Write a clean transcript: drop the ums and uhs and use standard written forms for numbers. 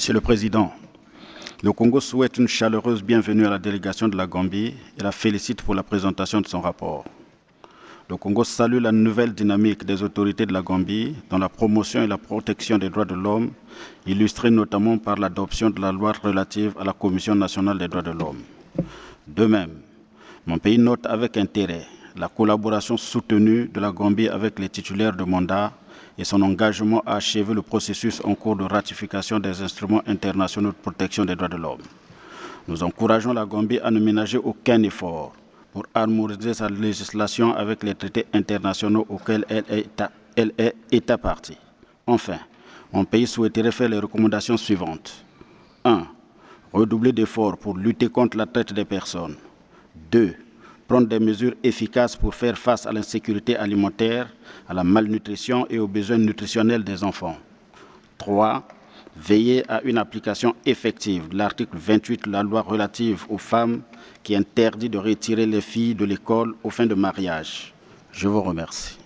Monsieur le Président, le Congo souhaite une chaleureuse bienvenue à la délégation de la Gambie et la félicite pour la présentation de son rapport. Le Congo salue la nouvelle dynamique des autorités de la Gambie dans la promotion et la protection des droits de l'homme, illustrée notamment par l'adoption de la loi relative à la Commission nationale des droits de l'homme. De même, mon pays note avec intérêt la collaboration soutenue de la Gambie avec les titulaires de mandat et son engagement à achever le processus en cours de ratification des instruments internationaux de protection des droits de l'homme. Nous encourageons la Gambie à ne ménager aucun effort pour harmoniser sa législation avec les traités internationaux auxquels elle est État partie. Enfin, mon pays souhaiterait faire les recommandations suivantes. 1. Redoubler d'efforts pour lutter contre la traite des personnes. 2. Prendre des mesures efficaces pour faire face à l'insécurité alimentaire, à la malnutrition et aux besoins nutritionnels des enfants. 3. Veiller à une application effective de l'article 28 de la loi relative aux femmes qui interdit de retirer les filles de l'école aux fins de mariage. Je vous remercie.